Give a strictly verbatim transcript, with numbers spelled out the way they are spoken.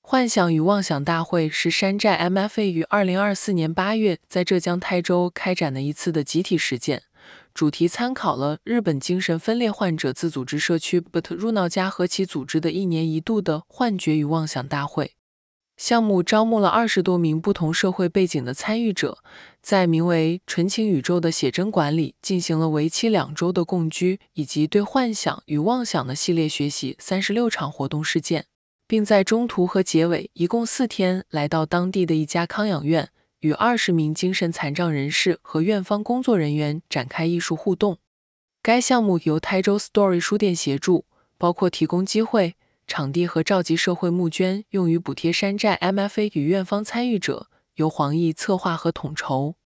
幻想与妄想大会是山寨 M F A 于二零二四年八月在浙江台州开展的一次的集体实践，主题参考了日本精神分裂患者自组织社区 But 入闹家和其组织的一年一度的幻觉与妄想大会。项目招募了二十多名不同社会背景的参与者，在名为“纯情宇宙”的写真馆里进行了为期两周的共居以及对幻想与妄想的系列学习三十六场活动事件，并在中途和结尾一共四天来到当地的一家康养院，与二十名精神残障人士和院方工作人员展开艺术互动。该项目由台州 Story 书店协助，包括提供机会、场地和召集社会募捐，用于补贴山寨 M F A 与院方参与者，由黄奕策划和统筹。